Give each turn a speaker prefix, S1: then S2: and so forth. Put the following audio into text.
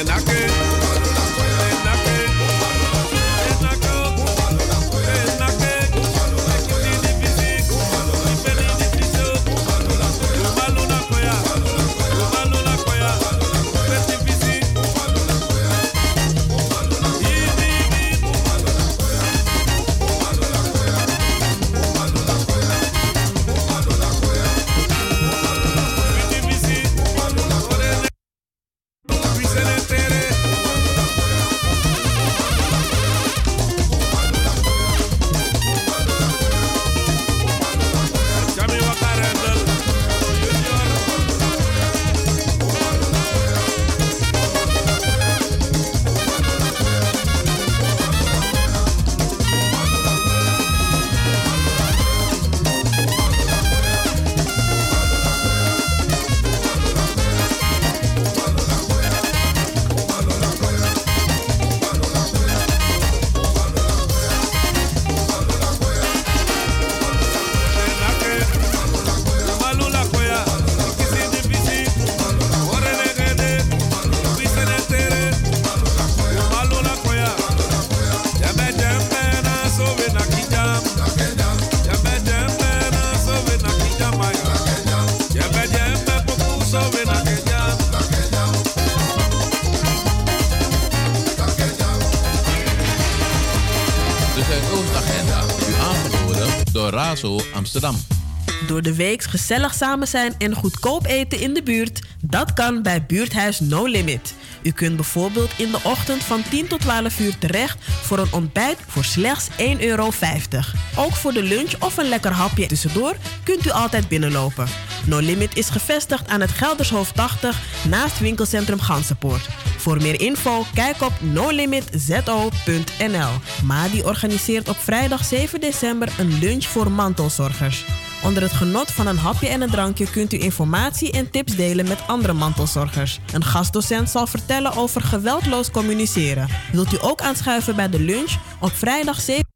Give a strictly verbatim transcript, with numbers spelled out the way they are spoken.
S1: Razo Amsterdam.
S2: Door de week gezellig samen zijn en goedkoop eten in de buurt, dat kan bij buurthuis No Limit. U kunt bijvoorbeeld in de ochtend van tien tot twaalf uur terecht voor een ontbijt voor slechts één euro vijftig. Ook voor de lunch of een lekker hapje tussendoor kunt u altijd binnenlopen. No Limit is gevestigd aan het Geldershoofd tachtig naast winkelcentrum Gansenpoort. Voor meer info kijk op no limit z o punt n l. Madi organiseert op vrijdag zeven december een lunch voor mantelzorgers. Onder het genot van een hapje en een drankje kunt u informatie en tips delen met andere mantelzorgers. Een gastdocent zal vertellen over geweldloos communiceren. Wilt u ook aanschuiven bij de lunch op vrijdag zeven